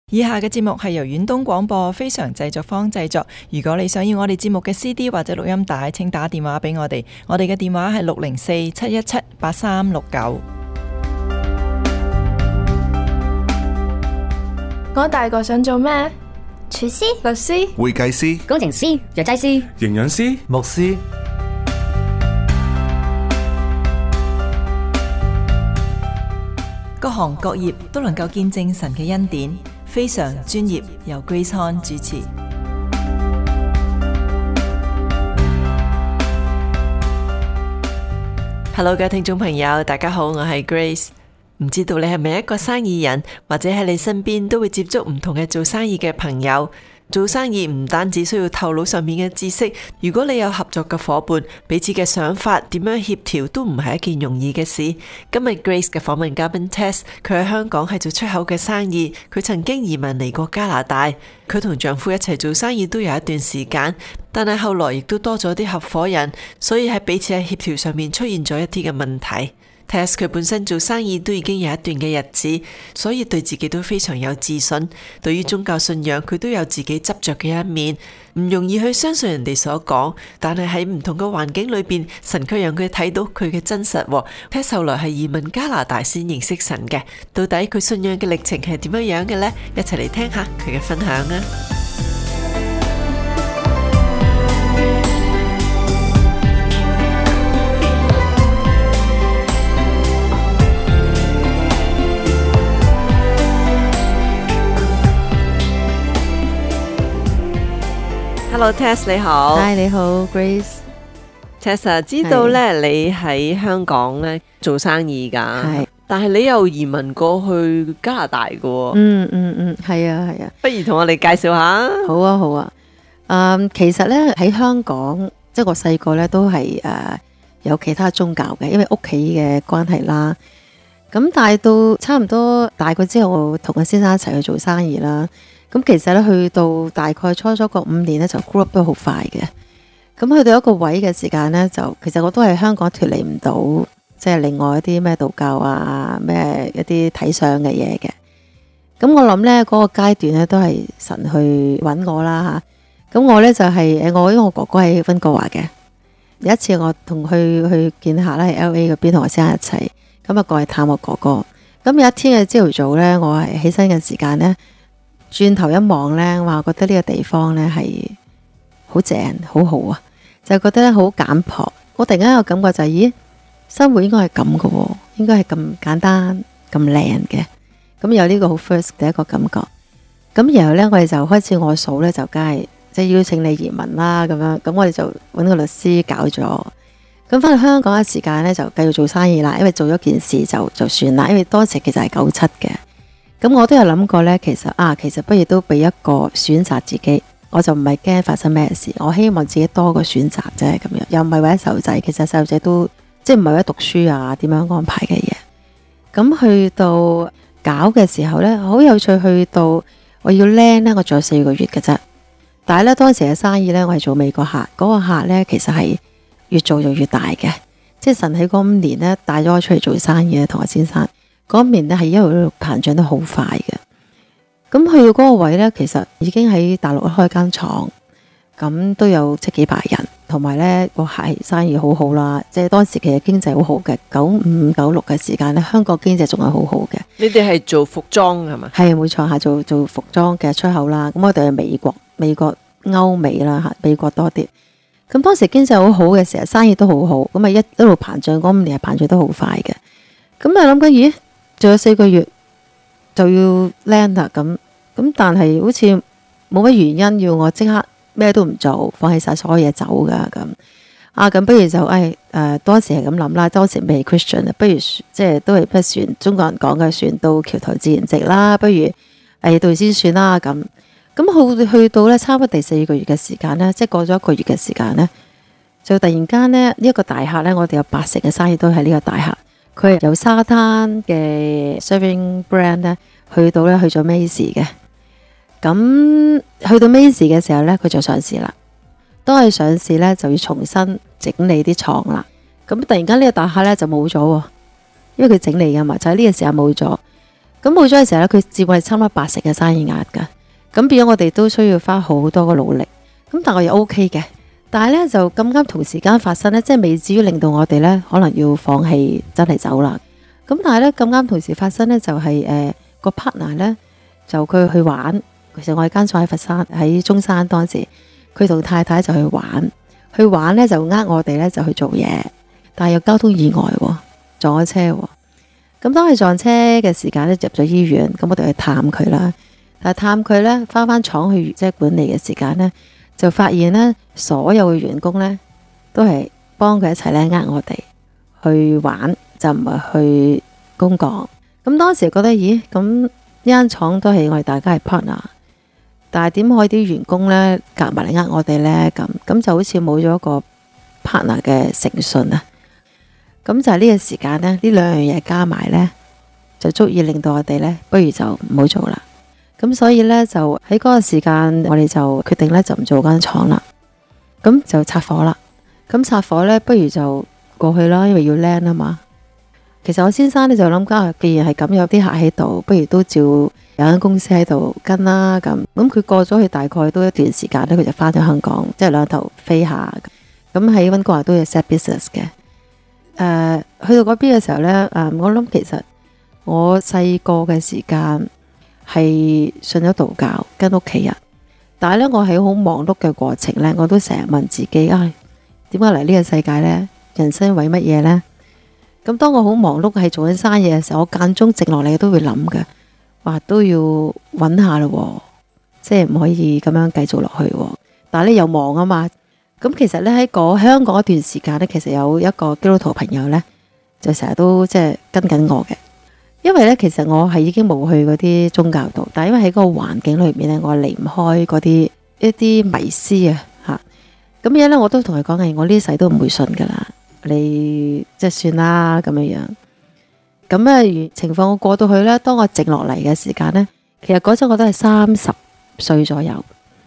以下嘅節目係由遠東廣播非常製作坊製作。如果你想要我哋節目嘅 CD 或者錄音帶，請打電話俾我哋。我哋嘅電話係604-717-8369。 我大個想做咩？ 廚師、 律師、 會計師、 工程師、藥劑師、 營養師、 牧師。 各行各業都能夠見證神嘅恩典，非常專業，由 Grace Han 主持。Hello， 各位聽眾朋友，大家好，我係 Grace。唔知道你係咪一個生意人，或者喺你身邊都會接觸唔同嘅做生意嘅朋友。做生意唔單止需要頭腦上面嘅知識，如果你有合作嘅夥伴，彼此嘅想法點樣協調都唔係一件容易嘅事。今日 Grace 嘅訪問嘉賓 Tess， 佢喺香港係做出口嘅生意，佢曾經移民嚟過加拿大，佢同丈夫一齊做生意都有一段時間，但係後來亦都多咗啲合夥人，所以喺彼此喺協調上面出現咗一啲嘅問題。Tess 佢本身做生意都已經有一段嘅日子，所以對自己都非常有自信。對於宗教信仰，佢都有自己執着嘅一面，唔容易去相信人哋所講。但係喺唔同嘅環境裏邊，神卻讓佢睇到佢嘅真實。Tess 後來係移民加拿大先認識神嘅，到底佢信仰嘅歷程係點樣嘅呢？一齊嚟聽下佢嘅分享啊！Hello Tess 你好。 Hi 你好 Grace。 Tess 知道咧你喺香港咧做生意噶， 係， 但係你又移民過去加拿大噶。 係啊係啊。 不如同我哋介紹下。 好啊好啊。其實咧喺香港，即係我細個咧都係有其他宗教嘅，因為屋企嘅關係啦。咁但係到差唔多大個之後，我同個先生一齊去做生意啦。咁其實咧，去到大概初個5年咧，就 grow up 都好快嘅。咁去到一個位嘅時間咧，就其實我都係香港脫離唔到，即係另外一啲咩道教啊，咩一啲睇相嘅嘢嘅。咁我諗咧，嗰個階段咧都係神去揾我啦嚇。咁我咧就係因為我哥哥喺溫哥華嘅。有一次我同佢去見客啦，喺 LA 嗰邊同我先生一齊，咁啊過去探我哥哥。咁有一天嘅朝頭早咧，我係起身嘅時間咧，轉頭一望呢，我覺得呢個地方呢係好正，好好啊！就覺得咧好簡樸。我突然間有感覺就係，咦，生活應該係咁嘅喎，應該係咁簡單、咁靚嘅。咁有呢個好 first 嘅一個感覺。咁然後呢，我哋就開始我嫂呢，就梗係即係邀請你移民啦咁樣。咁我哋就揾個律師搞咗。咁翻到香港嘅時間呢，就繼續做生意啦。因為做咗件事就算啦。因為當時其實係97嘅。咁我都有諗過呢，其實不如都俾一個選擇自己，我就唔係驚發生咩事，我希望自己多個選擇啫，咁樣又唔係為咗細路仔，其實細路仔都即係唔係為咗讀書啊，點樣安排嘅嘢。咁去到搞嘅時候呢，好有趣，去到我要 land 呢，我仲有4個月嘅啫。但係呢，當時嘅生意呢，我係做美國客，嗰個客呢，其實係越做就越大嘅，即係神喺嗰5年呢，帶咗我出嚟做生意咧，同我先生。嗰面咧係一路膨脹得好快嘅，咁去到嗰個位呢，其實已經喺大陸開間廠，咁都有即係幾百人，同埋呢個係生意好好啦，即係當時其實經濟好好嘅，95、96嘅時間呢，香港經濟仲係好好嘅。 你哋係做服裝係嘛？係冇錯嚇，做服裝嘅出口啦。咁我哋係美國歐美啦嚇，美國多啲。咁當時經濟好好嘅時候，生意都好好，咁啊一路膨脹，嗰5年係膨脹得好快嘅。咁啊諗緊，咦？仲有4個月就要 land 啦，咁但係好似冇乜原因要我即刻咩都唔做，放棄晒所有嘢走噶咁不如就當時係咁諗啦，當時未 Christian， 不如即係都係不算中國人講嘅，船到橋頭自然直啦，不如到先算啦咁去到咧差唔多第4個月嘅時間咧，即係過咗1個月嘅時間咧，就突然間咧呢一個大客咧，我哋有80%嘅生意都係呢個大客。佢係由沙灘嘅 serving brand 咧，去咗 Macy 嘅。咁去到 Macy 嘅時候咧，佢就上市啦。當佢上市咧，就要重新整理啲廠啦。咁突然間呢個大客咧就冇咗喎，因為佢整理噶嘛，就喺呢個時候冇咗。 咁冇咗嘅時候咧，佢佔我哋差唔多80%嘅生意額㗎。咁變咗我哋都需要花好多個努力。咁但係我又 OK 嘅。但係咧就咁啱同時間發生咧，即係未至於令到我哋咧可能要放棄真係走啦。咁但係咧咁啱同時發生咧就係個 partner 咧就佢去玩。其實我哋間廠喺佛山喺中山，當時佢同太太就去玩咧就我哋咧就去做嘢，但係有交通意外喎，撞咗車喎。咁當佢撞車嘅時間咧入咗醫院，咁我哋去探佢啦。但係探佢咧翻廠去即係管理嘅時間咧，就發現咧所有嘅員工咧都係幫佢一齊咧我哋去玩，就唔係去公幹。咁當時覺得咦，咁呢間廠都係我哋大家係 partner， 但係點可以啲員工咧夾埋嚟我哋咧？咁就好似冇咗一個 partner 嘅誠信啊！咁就係呢個時間咧，呢兩樣嘢加埋咧，就足以令到我哋咧，不如就唔好做啦。咁所以咧就喺嗰個時間，我哋就決定咧就唔做間廠啦。咁就拆伙啦。咁拆伙咧，不如就過去啦，因為要 land 啊嘛。其實我先生咧就諗緊，既然係咁有啲客喺度，不如都照有間公司喺度跟啦。咁佢過咗去大概都一段時間咧，佢就翻咗香港，即係兩頭飛下。咁喺溫哥華都有 set business 嘅。去到嗰邊嘅時候呢，我諗其實我細個嘅時間係信咗道教，跟屋企人，但係呢，我喺好忙碌嘅過程呢，我都成日問自己，點解嚟呢個世界呢？人生為乜嘢呢？咁當我好忙碌係做緊生意嘅時候，我間中靜落嚟都會諗嘅，話都要揾下咯，即係唔可以咁樣繼續落去。但係你又忙啊嘛。咁其實咧喺香港一段時間咧，其實有一個基督徒朋友咧，就成日都即係跟緊我嘅。因為咧，其實我係已經冇去嗰啲宗教度，但係因為喺嗰個環境裏面咧，我離唔開嗰啲一啲迷思啊嚇。咁嘢咧，我都同佢講嘅，我呢世都唔會信噶啦，你即係算啦咁樣樣。咁啊，情況我過到去咧，當我靜落嚟嘅時間咧，其實嗰陣我都係30歲左右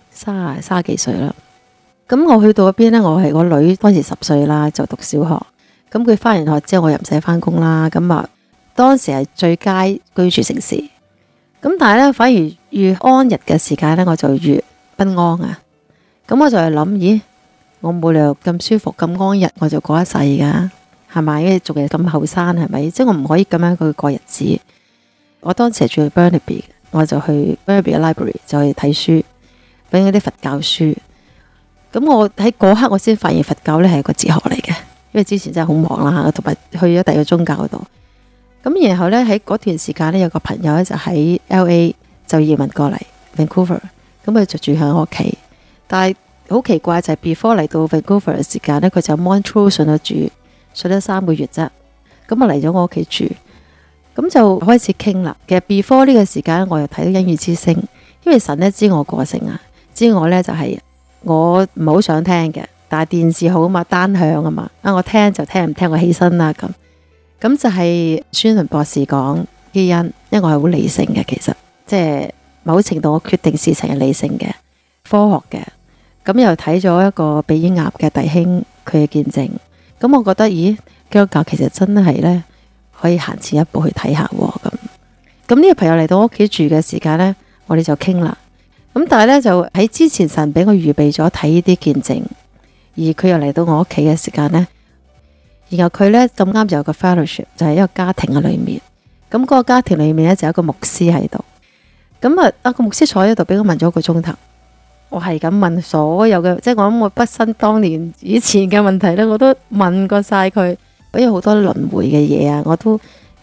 ，30幾歲啦。咁我去到嗰邊呢，我係我女當時10歲啦，就讀小學。咁佢翻完學之後，我又唔使翻工啦。咁啊，當時係最佳居住城市。咁但係呢，反而越安逸嘅時間呢，我就越不安啊。咁我就係諗，咦，我冇理由咁舒服咁安逸，我就過一世噶，係咪？因為仲係咁後生，係咪？即係我唔可以咁樣去過日子。我當時係住喺 Burnaby， 我就去 Burnaby 嘅 library 就去睇書，俾嗰啲佛教書。咁我喺嗰刻我先發現佛教呢係個哲學嚟嘅，因為之前真係好忙啦，同埋去咗第二個宗教嗰度。咁然後呢，喺嗰段時間呢，有個朋友呢就喺 LA 就移民過嚟 Vancouver， 咁佢就住喺我屋企。但係好奇怪就係 before 嚟到 Vancouver 嘅時間呢，佢就 Montreal 信咗主，信咗3個月啫。咁啊嚟咗我屋企住，咁就開始傾啦。其實 before 呢個時間我又睇到恩雨之聲，因為神呢知我個性啊，知我呢就係。我唔係好想聽嘅，但係電視好啊嘛，單向啊嘛，我聽就聽，唔聽我起身啦咁。咁就係孫倫博士講基因，因為我係好理性嘅，其實即係某程度我決定事情係理性嘅、科學嘅。咁又睇咗一個比爾鴨嘅弟兄佢嘅見證，咁我覺得咦，基督教其實真係呢，可以行前一步去睇下喎咁。咁呢個朋友嚟到我屋企住嘅時間呢，我哋就傾啦。咁但係咧就喺之前神俾我預備咗睇呢啲見證，而佢又嚟到我屋企嘅時間呢，然後佢咧咁啱就有個 fellowship 就係一個家庭嘅裏面，咁嗰個家庭裏面咧就有一個牧師喺度，咁個牧師坐喺度俾我問咗1個鐘頭，我係咁問所有嘅，即係我諗我畢生當年以前嘅問題咧，我都問過晒佢，因為好多輪迴嘅嘢啊，我都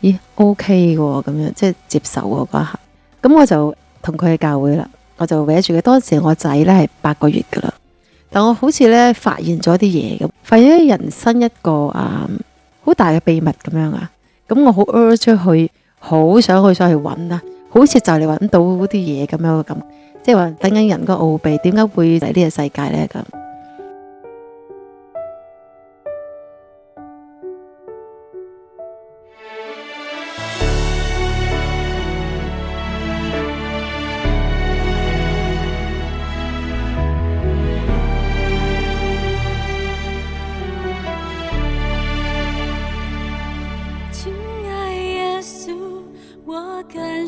OK 嘅咁樣，即係接受嗰一刻，咁我就同佢去教會啦。我就搲住佢，當時我仔呢係8個月噶啦，但我好似呢發現咗啲嘢咁，發現咗人生一個好大嘅秘密咁樣啊，咁我好 urge 去，好想去揾啊，好似就嚟揾到啲嘢咁樣咁，即係話等緊人個奧秘，點解會嚟呢個世界呢咁。 亲爱耶稣，我感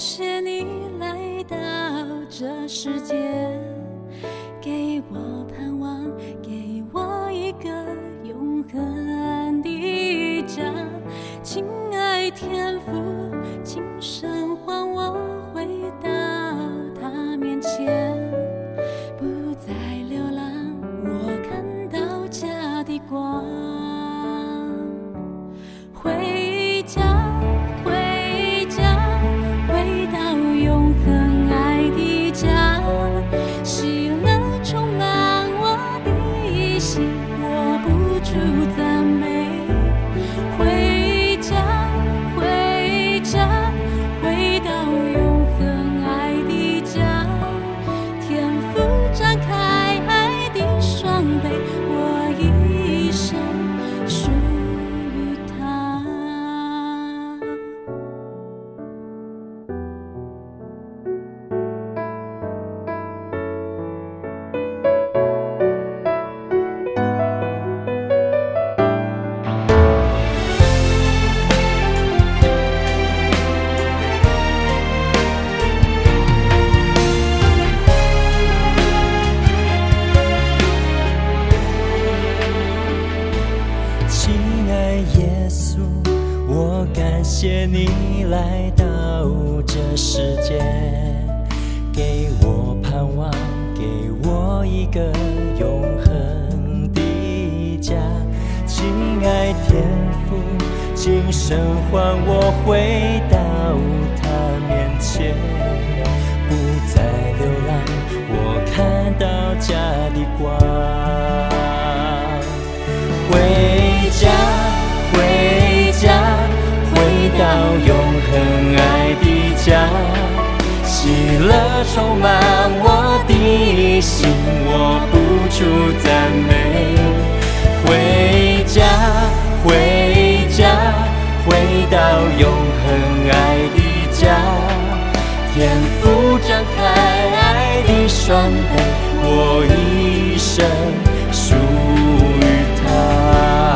这世界，给我盼望，给我一个永恒的家。亲爱天父，请神唤我回到他面前，不再流浪，我看到家的光。回家，回家，回到永恒爱的家，喜乐充满我的心，握不住赞美。回家，回家，回到永恒爱的家，天父张开爱的双臂，我一生属于他。 亲爱耶稣，我感谢你来到这世界，给我盼望，给我一个永恒的家。亲爱天父，请神唤我回到他面前，不再流浪，我看到家的光。回家，回家，回到永恒爱的家，喜乐充满我的心，握不住赞美。回家，回家，回到永恒爱的家，天父张开爱的双臂，我一生属于他。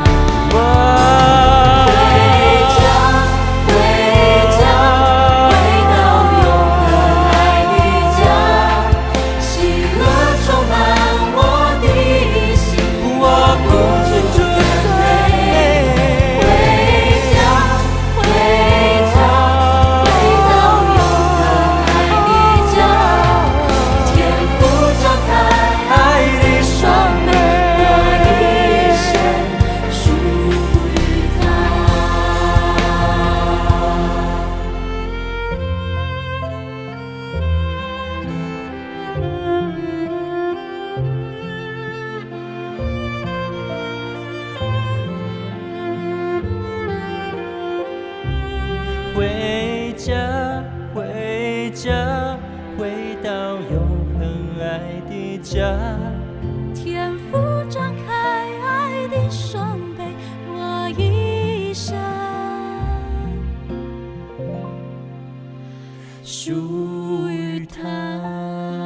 回家，回家，回到永恒爱的家， 天父张开爱的双臂，我一生属于他。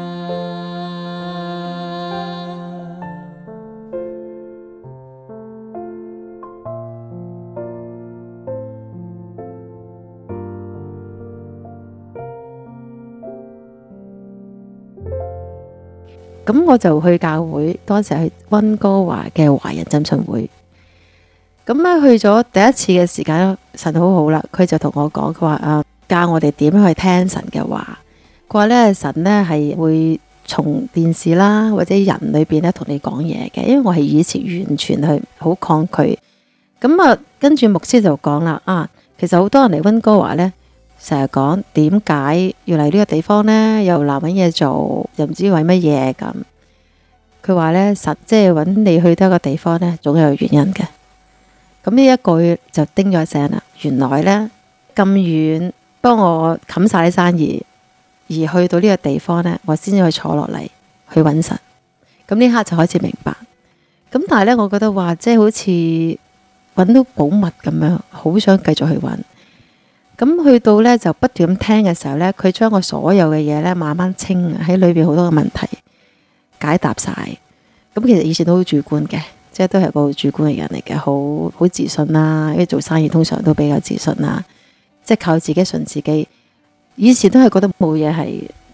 咁我就去教會，當時去溫哥華嘅華人浸信會。咁咧去咗第一次嘅時間，神好好啦，佢就同我講，佢話教我哋點樣去聽神嘅話。佢話咧神咧係會從電視啦或者人裏邊咧同你講嘢嘅，因為我係以前完全係好抗拒。咁跟住牧師就講啦，其實好多人嚟溫哥華咧，成日講點解要嚟呢個地方呢？又難揾嘢做，又唔知為乜嘢咁。佢話呢，神即係揾你去得一個地方呢，總有原因嘅。咁呢一句就叮咗一聲啦。原來呢，咁遠幫我冚晒啲生意，而去到呢個地方呢，我先至去坐落嚟去揾神。咁呢刻就開始明白。咁但係呢，我覺得話即係好似揾到寶物咁樣，好想繼續去揾。咁去到呢，就不斷咁聽嘅時候呢，佢將我所有嘅嘢呢慢慢清，喺裏邊好多嘅問題解答晒。咁其實以前都好主觀嘅，即係都係個好主觀嘅人嚟嘅，好自信啦。因為做生意通常都比較自信啦，即係靠自己信自己。以前都係覺得冇嘢係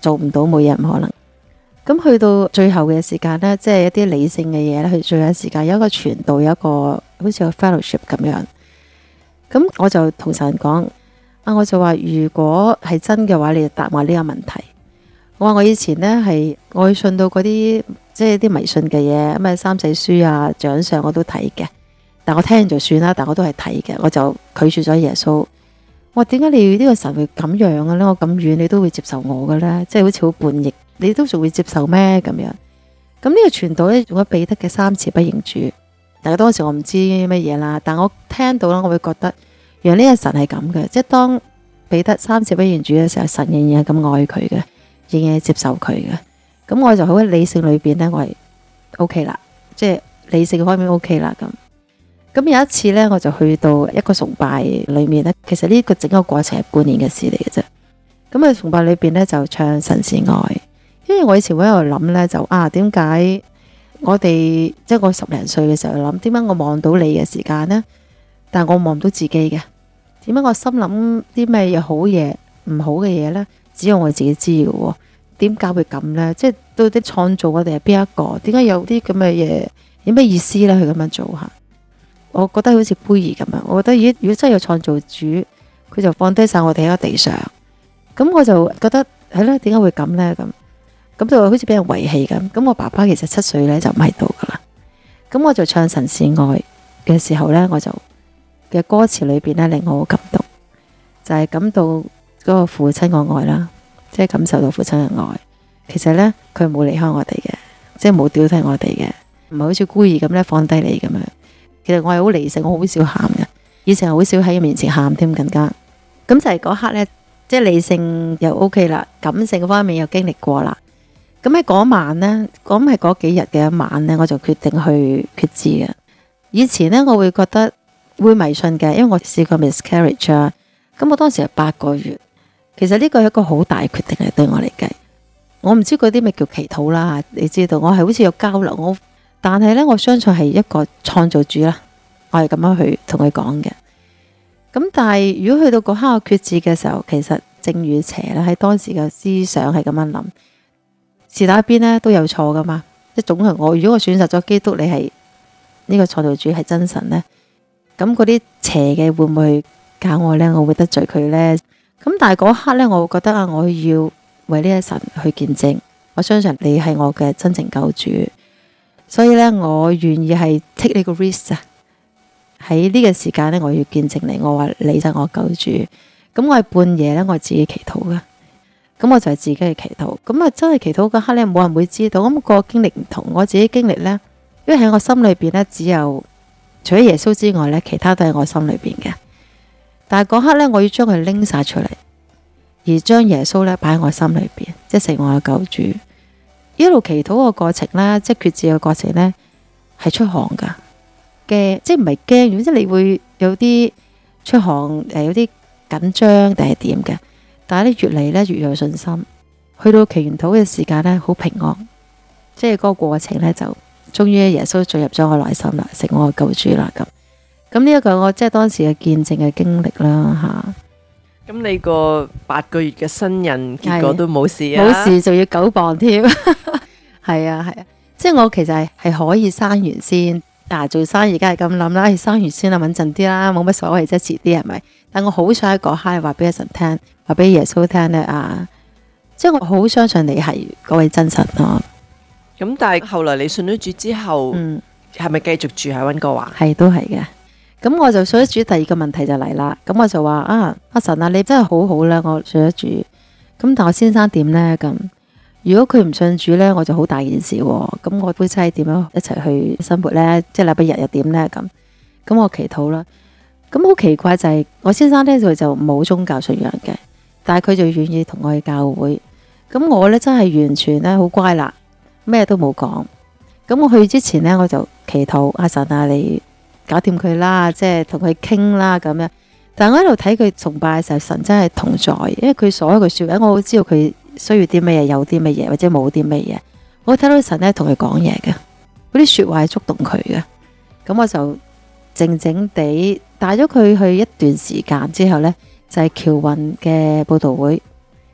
做唔到，冇嘢唔可能。咁去到最後嘅時間呢，即係一啲理性嘅嘢咧，去最後時間有一個傳道，有一個好似個 fellowship 咁樣。咁我就同神講我就話如果係真嘅話，你就答我呢個問題。我話我以前呢，係我會信到嗰啲即係啲迷信嘅嘢，咩三世書啊、掌相我都睇嘅，但我聽完就算啦，但我都係睇嘅，我就拒絕咗耶穌。我話點解你呢個神會咁樣嘅呢？我咁遠你都會接受我嘅呢？即係好似好叛逆，你都仲會接受咩咁樣？咁呢個傳道呢，用咗彼得嘅3次不認主，但係當時我唔知乜嘢啦，但我聽到啦，我會覺得原來呢個神係咁嘅，即係當彼得3次不認主嘅時候，神仍然係咁愛佢嘅，仍然係接受佢嘅。咁我就好喺理性裏邊呢，我係 OK 啦，即係理性方面 OK 啦咁。咁有一次呢，我就去到一個崇拜裏面呢，其實呢個整個過程係半年嘅事嚟嘅啫。咁啊崇拜裏邊呢，就唱神是愛，因為我以前會喺度諗呢，就點解我哋即係我10零歲嘅時候諗，點解我望到你嘅時間呢？但我望唔到自己嘅，點解我心諗啲咩嘢好嘢唔好嘅嘢呢？只有我自己知嘅喎。點解會咁呢？即係到底創造我哋係邊一個？點解有啲咁嘅嘢？有咩意思呢？佢咁樣做下，我覺得好似杯兒咁樣。我覺得如果真係有創造主，佢就放低晒我哋喺個地上。咁我就覺得係咧，點解會咁呢？咁就好似俾人遺棄咁。咁我爸爸其實7歲呢就唔喺度噶啦。咁我就唱神是愛嘅時候呢，我就嘅歌詞裏邊呢令我好感動，就係感到嗰個父親嘅愛啦。即係感受到父親嘅愛，其實呢，佢冇離開我哋嘅，即係冇丟低我哋嘅，唔係好似孤兒咁呢放低你咁樣。其實我係好理性，我好少喊嘅，以前係好少喺面前喊添，更加咁就係嗰刻呢，即係理性又 OK 啦，感性方面又經歷過啦。咁喺嗰晚呢，咁係嗰幾日嘅一晚呢，我就決定去決志嘅。以前呢，我會覺得會迷信嘅，因為我試過 miscarriage 啊，咁我當時係8個月。其實呢個係一個好大決定嚟，對我嚟計，我唔知嗰啲咩叫祈禱啦。你知道我係好似有交流，但係呢，我相信係一個創造主啦，我係咁樣去同佢講嘅。咁但係如果去到嗰刻我決志嘅時候，其實正與邪咧喺當時嘅思想係咁樣諗，是打一邊呢都有錯噶嘛。即係總係我如果我選擇咗基督，你係呢個創造主係真神呢，咁嗰啲邪嘅會唔會搞我呢？我會得罪佢呢？咁但係嗰刻呢，我會覺得我要為呢一神去見證，我相信你係我嘅真正救主，所以呢，我願意係 take 呢個 risk 啊！喺呢個時間呢，我要見證你，我話你就係我救主。咁我係半夜呢，我自己祈禱噶，咁我就係自己去祈禱。咁真係祈禱嗰刻呢，冇人會知道。咁個經歷唔同，我自己經歷呢，因為喺我心裏邊呢，只有除咗耶穌之外呢，其他都係我心裏邊嘅。但係嗰刻呢，我要將佢拎晒出嚟，而將耶穌呢擺喺我心裏邊，即係成為我嘅救主。一路祈禱個過程呢，即係決志嘅過程呢，係出汗噶，驚即係唔係驚，即係你會有啲出汗，有啲緊張定係點嘅。但係呢，越嚟呢，越有信心，去到祈完禱嘅時間呢，好平安，即係嗰個過程呢，就終於耶穌進入咗我內心啦，成為我嘅救主啦咁。咁呢一個我即係當時嘅見證嘅經歷啦吓。 咁你個8個月嘅新人結果都冇事啊？ 冇事，仲要9磅添。係啊係啊，即係我其實係可以生完先。做生意梗係咁諗啦，生完先啦，穩陣啲啦，冇乜所謂啫，遲啲係咪？但我好想喺嗰刻話俾神聽，話俾耶穌聽呢。即係我好相信你係嗰位真神咯。 咁但係後來你信咗主之後，係咪繼續住喺溫哥華？ 係都係嘅。咁我就信咗主，第二個問題就嚟啦。咁我就話阿神啊，你真係好好啦，我信咗主。咁但我先生點呢？咁如果佢唔信主呢，我就好大件事。咁我夫妻點樣一齊去生活呢？即係禮拜日又點呢？咁我祈禱啦。咁好奇怪就係我先生呢，佢就冇宗教信仰嘅，但係佢就願意同我去教會。咁我呢，真係完全呢，好乖啦，咩都冇講。咁我去之前呢，我就祈禱阿神啊，你搞掂佢啦，即係同佢傾啦咁樣。但係我喺度睇佢崇拜嘅時候，神真係同在，因為佢所有嘅說話，我好知道佢需要啲乜嘢，有啲乜嘢，或者冇啲乜嘢。我睇到神咧同佢講嘢嘅，嗰啲說話係觸動佢嘅。咁我就靜靜地帶咗佢去一段時間之後呢，就係僑運嘅佈道會。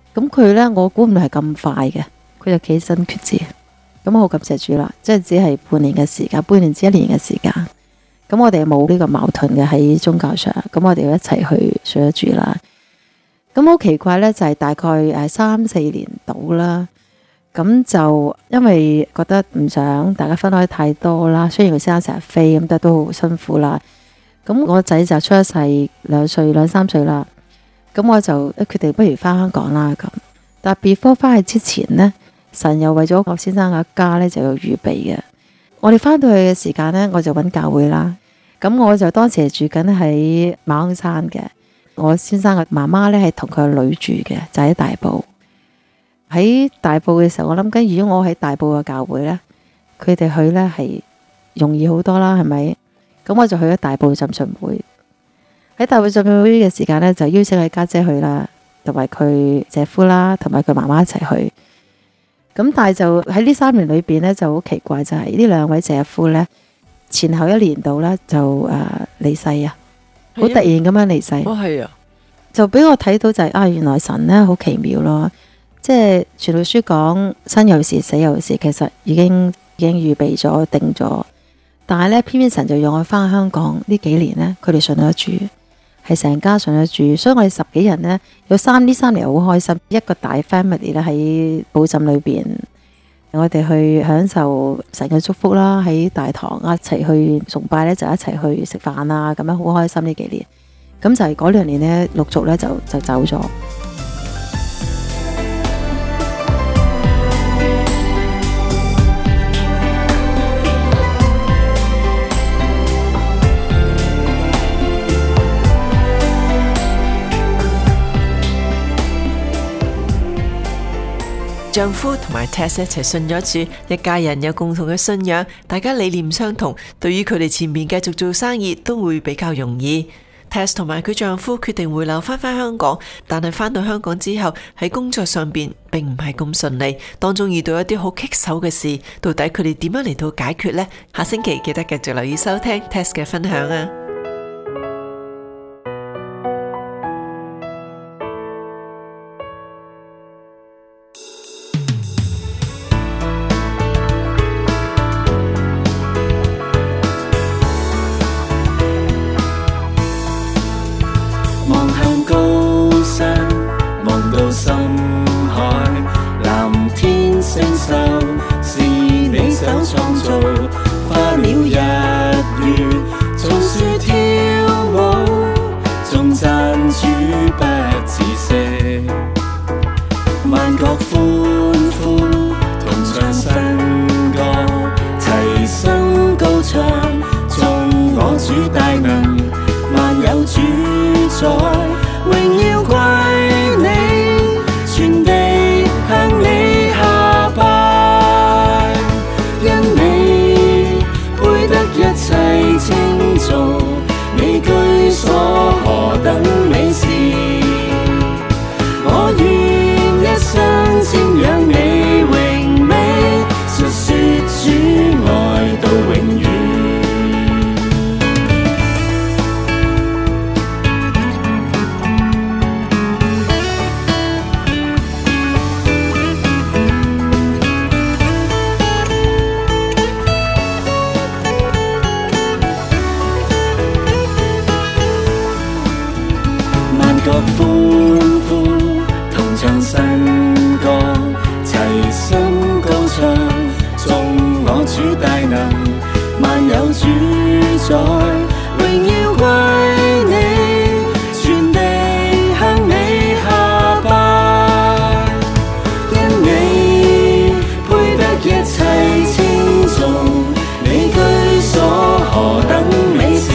咁佢呢，我估唔到係咁快嘅，佢就企身決志。咁我好感謝主啦，即係只係半年嘅時間，半年至一年嘅時間。咁我哋冇呢個矛盾嘅喺宗教上，咁我哋要一齊去信咗主啦。咁好奇怪呢，就係大概3-4年到啦。咁就因為覺得唔想大家分開太多啦，雖然佢先生成日飛，咁但都好辛苦啦。咁我仔就出咗世2-3歲啦。咁我就決定不如翻香港啦。咁但係 before 翻去之前呢，神又為咗我先生嘅家呢，就要預備嘅。我哋翻到去嘅時間呢，我就揾教會啦。咁我就當時係住緊喺馬鞍山嘅。我先生嘅媽媽呢，係同佢個女住嘅，就喺大埔。喺大埔嘅時候，我諗緊如果我喺大埔嘅教會呢，佢哋去呢係容易好多啦，係咪？咁我就去咗大埔浸信會。喺大埔浸信會嘅時間呢，就邀請佢家姐去啦，同埋佢姐夫啦，同埋佢媽媽一齊去。咁但係就喺呢3年裏邊呢，就好奇怪，就係呢2位姐夫呢，前後1年度呢，就離世啊，好突然咁樣離世。 哦，係啊， 就俾我睇到就係原來神呢好奇妙咯。即係傳道書講生有時死有時，其實已經預備咗定咗。但係呢，偏偏神就讓我翻香港呢幾年呢，佢哋信咗主，係成家信咗主，所以我哋10幾人呢，有呢3年好開心，一個大 family 咧喺寶浸裏邊，我哋去享受神嘅祝福啦，喺大堂一齊去崇拜呢，就一齊去食飯啦，咁樣好開心呢幾年。咁就係嗰2年呢，陸續呢就走咗。 丈夫同埋 Tess 一齊信咗主，一家人有共同嘅信仰，大家理念相同，對於佢哋前面繼續做生意都會比較容易。Tess 同埋佢丈夫決定回流翻香港，但係翻到香港之後喺工作上邊並唔係咁順利，當中遇到一啲好棘手嘅事，到底佢哋點樣嚟到解決呢？下星期記得繼續留意收聽 Tess 嘅分享啊！ 深海藍天星宿，是你手創造，花鳥日月，草樹跳舞，頌讚主不止息。萬國歡呼，同唱新歌，齊聲高唱，頌我主大能，萬有主宰，榮耀歸你。全地向你下拜，因你配得一切稱頌，你居所何等美事，我願一生瞻仰你榮美，述說主愛到永遠。歡呼，同唱新歌，齊心高唱，頌我主大能，萬有主宰，榮耀歸你，全地向你下拜，因你配得一切稱頌，你居所何等美事，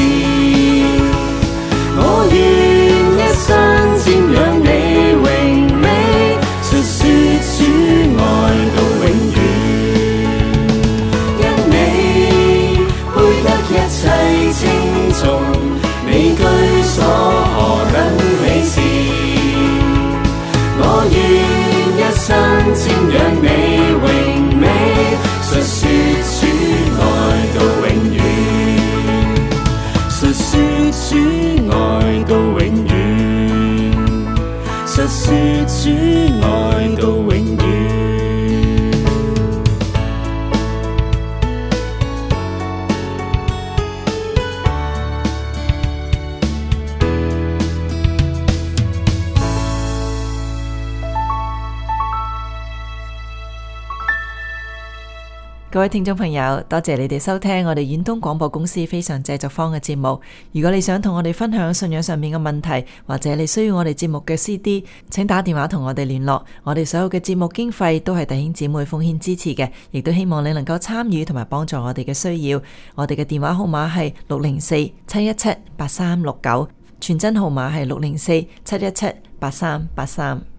我願瞻仰你榮美，述說主愛到永遠，因你配得一切。 各位聽眾朋友，多謝你哋收聽我哋遠東廣播公司非常製作坊嘅節目。如果你想同我哋分享信仰上面嘅問題，或者你需要我哋節目嘅 CD， 請打電話同我哋聯絡。我哋所有嘅節目經費都係弟兄姊妹奉獻支持嘅，亦都希望你能夠參與同埋幫助我哋嘅需要。我哋嘅電話號碼係604-717-8369，傳真號碼係604-717-8383。